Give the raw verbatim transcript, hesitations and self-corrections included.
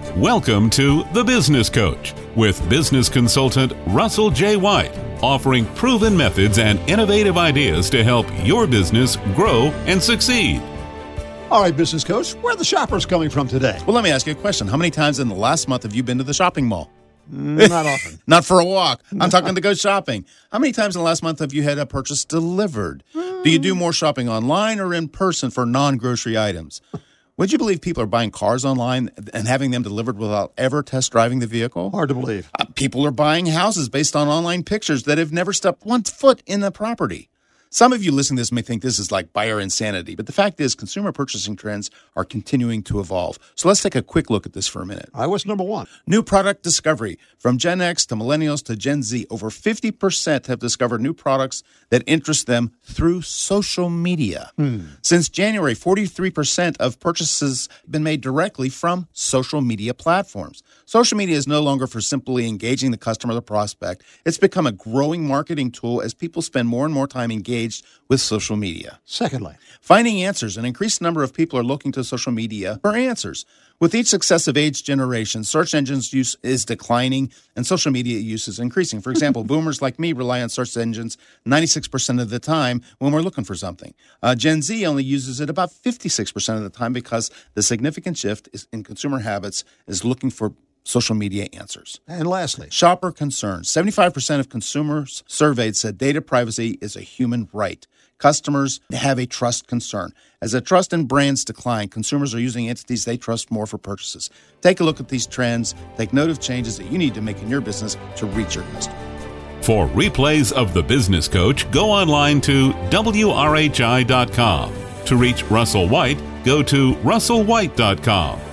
Welcome to The Business Coach with business consultant Russell J. White, offering proven methods and innovative ideas to help your business grow and succeed. All right, Business Coach, where are the shoppers coming from today? Well, let me ask you a question. How many times in the last month have you been to the shopping mall? Not often. Not for a walk. I'm talking to go shopping. How many times in the last month have you had a purchase delivered? Mm. Do you do more shopping online or in person for non-grocery items? Would you believe people are buying cars online and having them delivered without ever test driving the vehicle? Hard to believe. Uh, people are buying houses based on online pictures that have never stepped one foot in the property. Some of you listening to this may think this is like buyer insanity, but the fact is consumer purchasing trends are continuing to evolve. So let's take a quick look at this for a minute. I was number one. New product discovery. From Gen X to Millennials to Gen Z, over fifty percent have discovered new products that interest them through social media. Hmm. Since January, forty-three percent of purchases have been made directly from social media platforms. Social media is no longer for simply engaging the customer or the prospect. It's become a growing marketing tool as people spend more and more time engaged with social media. Secondly, finding answers. An increased number of people are looking to social media for answers. With each successive age generation, search engines use is declining and social media use is increasing. For example, boomers like me rely on search engines ninety-six percent of the time when we're looking for something. Uh, Gen Z only uses it about fifty-six percent of the time because the significant shift is in consumer habits is looking for social media answers. And lastly, shopper concerns. seventy-five percent of consumers surveyed said data privacy is a human right. Customers have a trust concern. As the trust in brands decline, consumers are using entities they trust more for purchases. Take a look at these trends. Take note of changes that you need to make in your business to reach your customer. For replays of The Business Coach, go online to W R H I dot com. To reach Russell White, go to Russell White dot com.